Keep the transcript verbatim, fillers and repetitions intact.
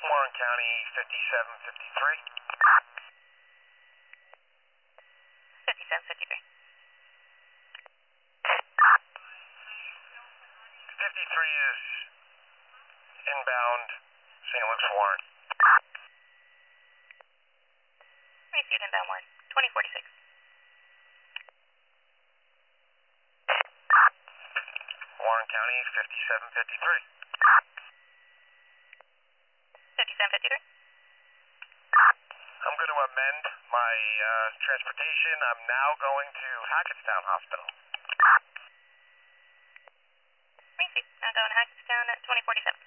Warren County, fifty-seven fifty-three. fifty-seven fifty-three. fifty-three is inbound Saint Luke's Warren. Received inbound Warren, twenty forty-six. Warren County, fifty-seven fifty-three. fifty-seven fifty-three. I'm going to amend my uh, transportation. I'm now going to Hackettstown Hospital. Received. Now going to Hackettstown at twenty forty-seven.